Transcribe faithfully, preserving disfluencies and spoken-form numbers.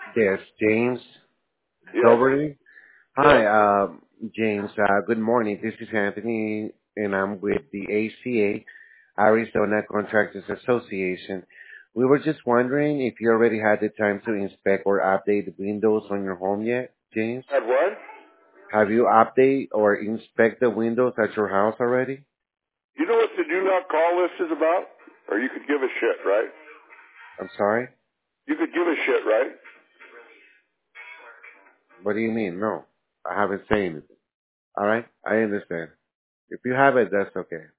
Yes, James Yes. Doherty. Yes. Hi, uh, James. Uh, good morning. This is Anthony, and I'm with the A C A, Arizona Contractors Association. We were just wondering if you already had the time to inspect or update the windows on your home yet, James. Had what? Have you update or inspect the windows at your house already? You know what the do not call list is about? Or you could give a shit, right? I'm sorry. You could give a shit, right? What do you mean? No, I haven't said anything. All right, I understand. If you have it, that's okay.